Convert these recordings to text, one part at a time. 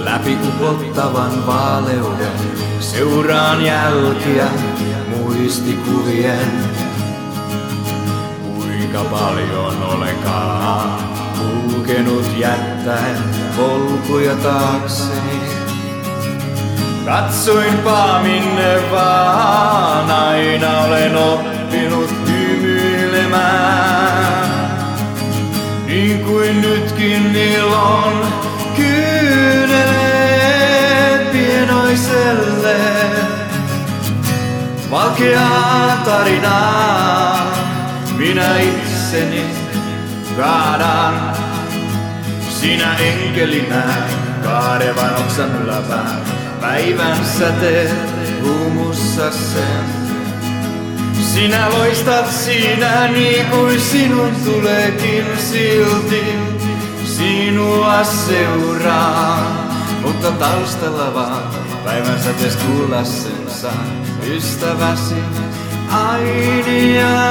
Läpi upottavan vaaleuden seuraan jälkiä muistikuvien. Kuinka paljon olenkaan kulkenut jättäen polkuja taakseni. Katsoinpa minne vaan, aina olen oppinut hymyilemään. Niin kuin nytkin ilon kyyneleet pienoiselle. Valkeaa tarinaa minä itseni kaadan. Sinä enkelinä kaadevan oksan yläpään. Päivän säteet humussa sen. Sinä loistat siinä niin kuin sinun tuleekin silti. Sinua seuraa, mutta taustalla vaan päivän sätees kuulla sen saa. Ystäväsi Ainia.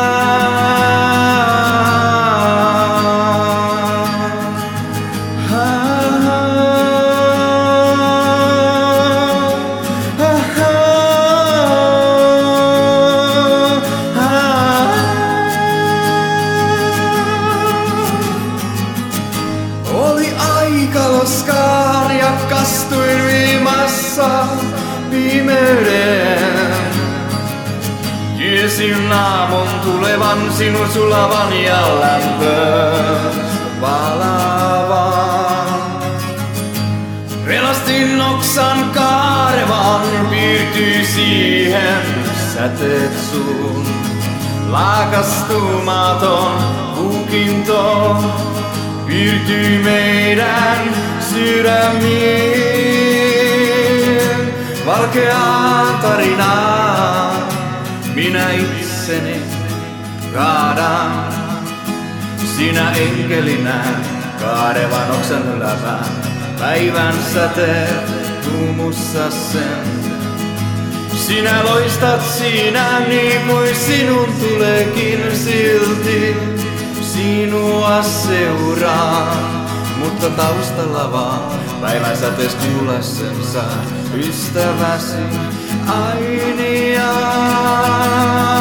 Oli aika loskaan ja kastuin viimassa pimeyden. Tiesin aamun tulevan sinun sulavan ja lämpöön palavan. Pelastin oksan kaarevan, piirtyi siihen säteet suun. Laakastumaton hukinto piirtyi meidän sydämiin. Valkeaa tarinaa minä itseni kaadan. Sinä enkelinä kaadevan oksan yläpään. Päivän säteet humussa sen. Sinä loistat siinä niin kuin sinun tuleekin silti. Sinua seuraa, mutta taustalla vaan päivän sätees kuulla sen saa. Ystäväsi Ainia.